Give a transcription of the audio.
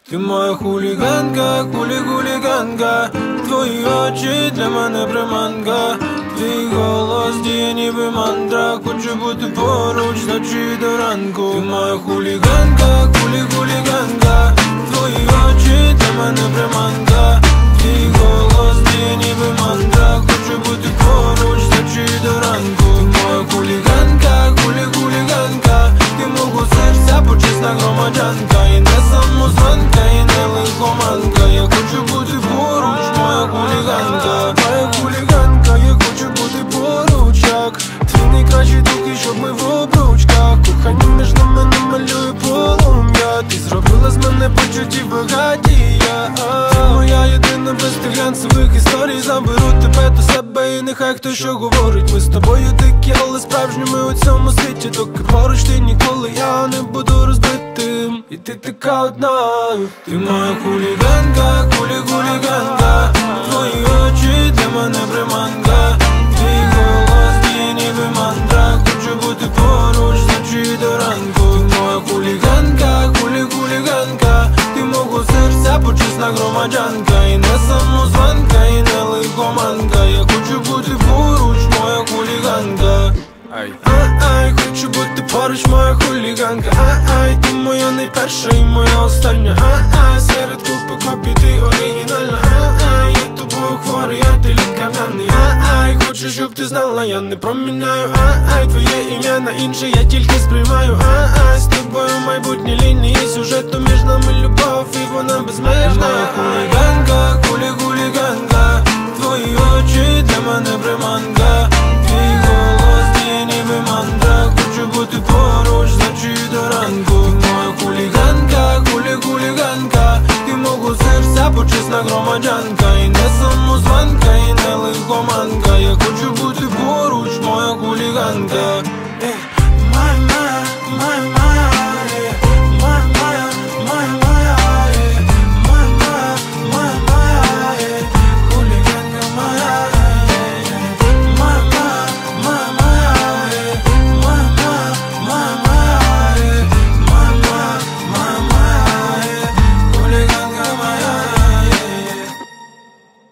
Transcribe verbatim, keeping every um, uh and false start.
Ти моя хуліганка, хулі-хуліганка, твої очі для мене приманка, твій голос діє ніби мантра, хочу бути поруч з ночі до ранку. Ти моя хуліганка, хулі-хуліганка, твої очі для мене приманка, твій голос діє ніби мантра, хочу бути поруч з ночі до ранку. Ти моя хуліганка, хулі-хуліганка, ти мого серця почесна громадянка, і не самозванка, і не лихоманка. Я хочу бути поруч, моя хуліганка, моя хуліганка, я хочу бути поруч, як твій найкращий друг, і щоб ми в обручках. Кохання між нами намалює полум'я, ти зробила з мене почуттів багатія. Ти моя єдина без тих глянцевих історій, заберу тебе до себе, і нехай хто що говорить. Ми з тобою дикі, але справжні ми у цьому світі. Доки поруч ти ніколи, я не буду розбитим, і ти така одна. Ти моя хуліганка, хулі-хуліганка, твої очі для мене приманка, твій голос діє ніби мантра, хочу бути поруч з ночі до ранку. Ти моя хуліганка, хулі-хуліганка, ти мого серця почесна громадянка, і не самозванка, і не лихоманка. Я хочу бути поруч, моя хуліганка. Ай, ай, хочу бути поруч, моя хуліганка. Ай, ти моя найперша і моя остання. Ай, серед купи копій ти оригінальна. Ай, я тобою хворий, я ти лікарняний. Ай, хочу, щоб ти знала, я не проміняю. Ай, твоє ім'я на інше я тільки сприймаю. Ай, з тобою майбутні лінії сюжету, між нами любов, і вона безмежна. Моя хуліганка, хулі-хуліганка, твої очі для мене приманка, твій голос діє ніби мантра, хочу бути поруч з ночі до ранку. Ти моя хуліганка, хулі-хуліганка, ти мого серця почесна громадянка, і не самозванка, і не лихоманка. Я хочу бути поруч, моя хуліганка.